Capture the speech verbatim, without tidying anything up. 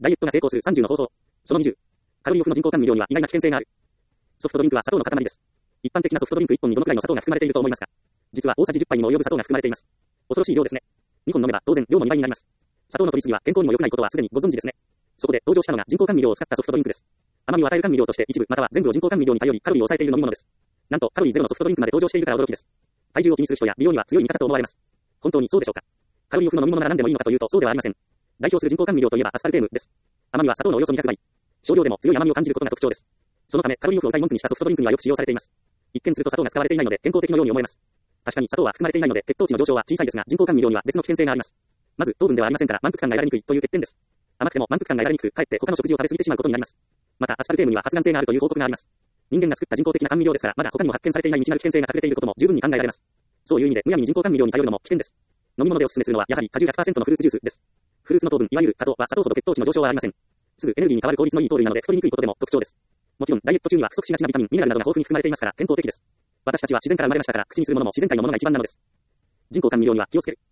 ダイエットが成功するさんじゅうの方法。そのにじゅう。カロリーオフの人工甘味料には意外な危険性がある。ソフトドリンクは砂糖の塊です。一般的なソフトドリンクいっぽんにどのくらいの砂糖が含まれていると思いますか？実は大さじじゅっぱいにも及ぶ砂糖が含まれています。恐ろしい量ですね。にほん飲めば当然量もにばいになります。砂糖の摂りすぎは健康にも良くないことはすでにご存知ですね。そこで登場したのが人工甘味料を使ったソフトドリンクです。甘みを与える甘味料として一部または全部を人工甘味料に頼りカロリーを抑えている飲み物です。なんとカロリーゼロのソフトドリンクまで登場しているから驚きです。体重を気にする人や美容には強い味方と思われます。本当にそうでしょうか？カロリーオフの飲み物なら何でもいいのかというとそうではありません。代表する人工甘味料といえばアスパルテームです。甘みは砂糖のおよそにひゃくばい。少量でも強い甘みを感じることが特徴です。そのためカロリーオフを謳い文句にしたソフトドリンクにはよく使用されています。一見すると砂糖が使われていないので健康的のように思えます。確かに砂糖は含まれていないので血糖値の上昇は小さいですが人工甘味料には別の危険性があります。まず糖分ではありませんから満腹感が得られにくいという欠点です。甘くても満腹感が得られにくく、かえって他の食事を食べ過ぎてしまうことになります。またアスパルテームには発がん性があるという報告があります。人間が作った人工的な甘味料ですからまだ他にも発見されていない未知なる危険性が隠れていることも十分に考えられます。そういう意味でむやみに人工甘味料に頼るのも危険です。飲み物でおすすめするのはやはり果汁 ひゃくパーセント のフルーツジュースです。フルーツの糖分いわゆる果糖は砂糖ほど血糖値の上昇はありません。すぐエネルギーに変わる効率のいい糖類なので太りにくいことでも特徴です。もちろんダイエット中には不足しがちなビタミン、ミネラルなどが豊富に含まれていますから健康的です。私たちは自然から生まれましたから口にするものも自然界のものが一番なのです。人工甘味料には気をつける。